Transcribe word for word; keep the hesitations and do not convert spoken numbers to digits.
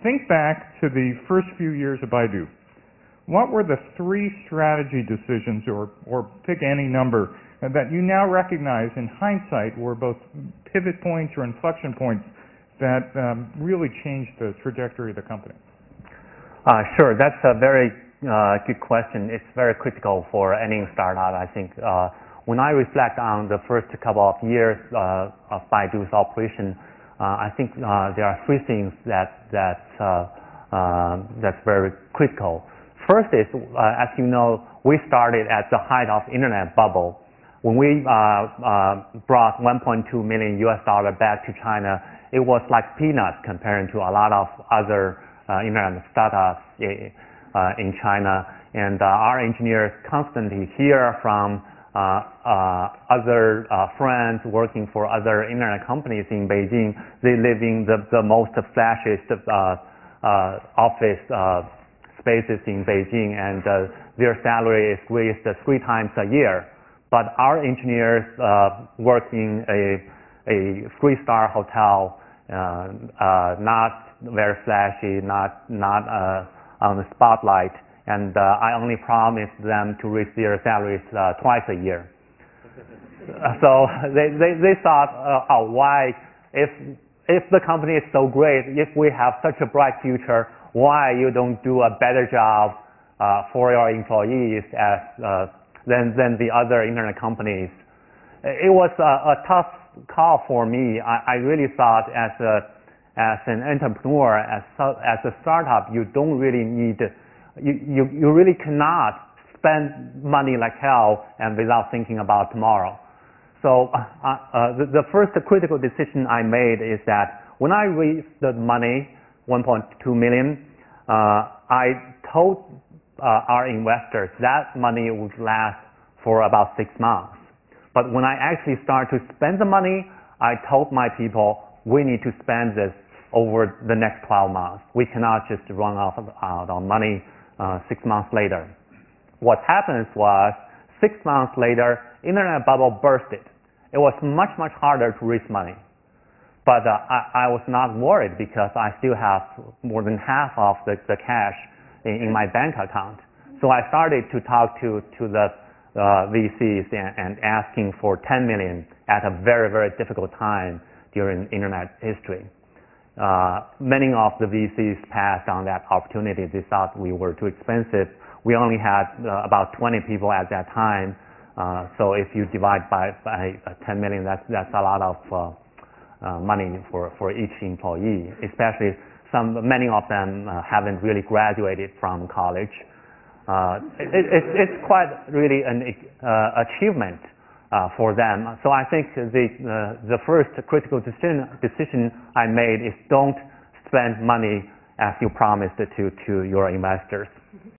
think back to the first few years of Baidu. What were the three strategy decisions, or, or pick any number, that you now recognize in hindsight were both pivot points or inflection points that um, really changed the trajectory of the company? Uh, sure, that's a very uh, good question. It's very critical for any startup, I think. Uh, when I reflect on the first couple of years uh, of Baidu's operation, uh, I think uh, there are three things that, that uh, uh, that's very critical. First is, uh, as you know, we started at the height of internet bubble. When we uh, uh, brought one point two million U S dollar back to China, it was like peanuts compared to a lot of other uh, internet startups uh, in China. And uh, our engineers constantly hear from uh, uh, other uh, friends working for other internet companies in Beijing. They live in the, the most flashiest uh, uh, office uh, spaces in Beijing, and uh, their salary is raised three times a year. But our engineers uh, work in a, a three-star hotel, uh, uh, not very flashy, not not uh, on the spotlight, and uh, I only promised them to raise their salaries uh, twice a year. So they, they, they thought, uh, oh, why, if if the company is so great, if we have such a bright future, why you don't do a better job uh, for your employees as uh, than than the other internet companies? It was a, a tough call for me. I, I really thought as a as an entrepreneur, as as a startup, you don't really need you you, you really cannot spend money like hell and without thinking about tomorrow. So uh, uh, the, the first critical decision I made is that when I raised the money, one point two million, uh, I told uh, our investors that money would last for about six months. But when I actually started to spend the money, I told my people, we need to spend this over the next twelve months. We cannot just run out on money uh, six months later. What happened was, six months later, internet bubble bursted. It was much, much harder to raise money. But uh, I, I was not worried because I still have more than half of the, the cash in, in my bank account. So I started to talk to, to the uh, V Cs and, and asking for ten million at a very, very difficult time during internet history. Uh, many of the V Cs passed on that opportunity. They thought we were too expensive. We only had uh, about twenty people at that time. Uh, so if you divide by, by uh, ten million, that's, that's a lot of uh, Uh, money for, for each employee, especially some, many of them uh, haven't really graduated from college. Uh, it, it, it's quite really an uh, achievement uh, for them. So I think the, uh, the first critical decision, decision I made is don't spend money as you promised to, to your investors.